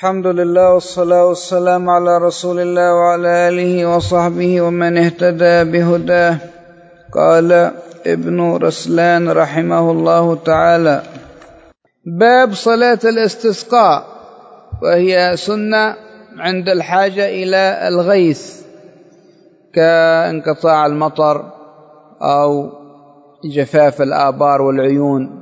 الحمد لله والصلاة والسلام على رسول الله وعلى آله وصحبه ومن اهتدى بهداه. قال ابن رسلان رحمه الله تعالى: باب صلاة الاستسقاء، وهي سنة عند الحاجة إلى الغيث كانقطاع المطر أو جفاف الآبار والعيون.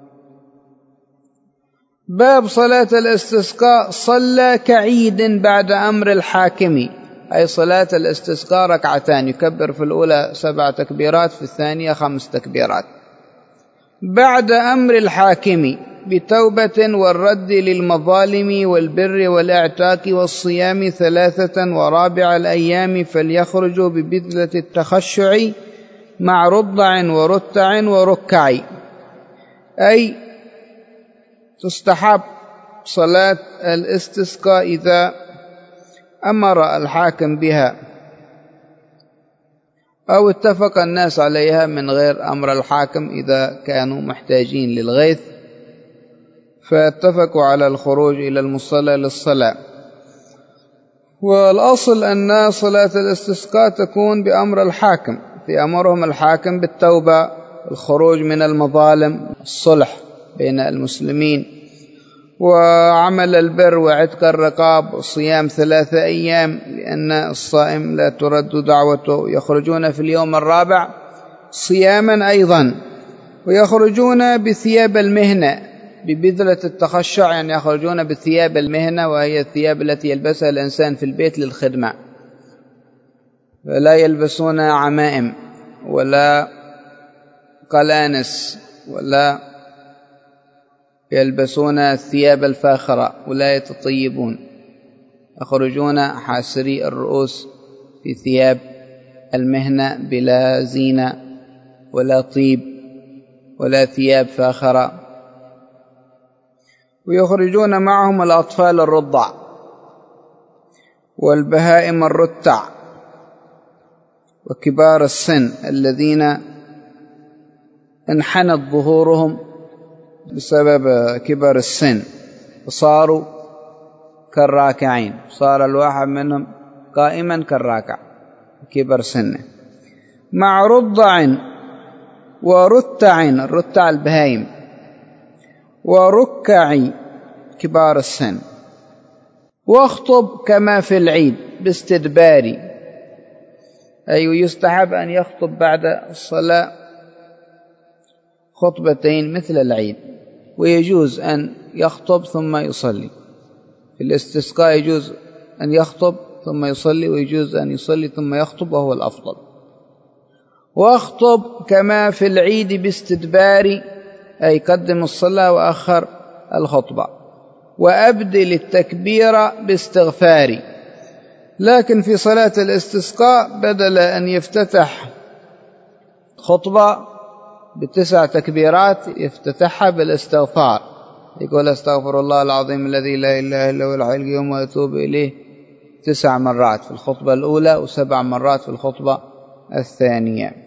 باب صلاة الاستسقاء: صلى كعيد بعد أمر الحاكم، أي صلاة الاستسقاء ركعتان، يكبر في الأولى 7 تكبيرات، في الثانية 5 تكبيرات. بعد أمر الحاكم بتوبة والرد للمظالم والبر والإعتاق والصيام 3 ورابع الأيام فليخرجوا ببذلة التخشع مع رضع ورتع وركع، أي تستحب صلاة الاستسقاء إذا أمر الحاكم بها أو اتفق الناس عليها من غير أمر الحاكم، إذا كانوا محتاجين للغيث فاتفقوا على الخروج إلى المصلى للصلاة. والأصل أن صلاة الاستسقاء تكون بأمر الحاكم، في أمرهم الحاكم بالتوبة، الخروج من المظالم، الصلح بين المسلمين، وعمل البر وعتق الرقاب وصيام 3 أيام، لأن الصائم لا ترد دعوته. يخرجون في اليوم الرابع صياما أيضا، ويخرجون بثياب المهنة ببذلة التخشع، يعني يخرجون بثياب المهنة، وهي الثياب التي يلبسها الإنسان في البيت للخدمة، فلا يلبسون عمائم ولا قلانس ولا يلبسون الثياب الفاخرة ولا يتطيبون، يخرجون حاسري الرؤوس في ثياب المهنة بلا زينة ولا طيب ولا ثياب فاخرة. ويخرجون معهم الأطفال الرضع والبهائم الرتع وكبار السن الذين انحنت ظهورهم بسبب كبر السن وصاروا كالراكعين، صار الواحد منهم قائما كالراكع كبر سنه. مع رضع ورتع، الرتع البهائم، وركع كبار السن. واخطب كما في العيد باستدبار، أي يستحب أن يخطب بعد الصلاة خطبتين مثل العيد، ويجوز أن يخطب ثم يصلي. في الاستسقاء يجوز أن يخطب ثم يصلي، ويجوز أن يصلي ثم يخطب، وهو الأفضل. واخطب كما في العيد باستدبار، أي قدم الصلاة وأخر الخطبة. وأبدل التكبير باستغفار، لكن في صلاة الاستسقاء بدل أن يفتتح خطبة ب9 تكبيرات يفتتحها بالاستغفار، يقول: استغفر الله العظيم الذي لا إله إلا هو الحي القيوم وأتوب إليه 9 مرات في الخطبة الأولى و7 مرات في الخطبة الثانية.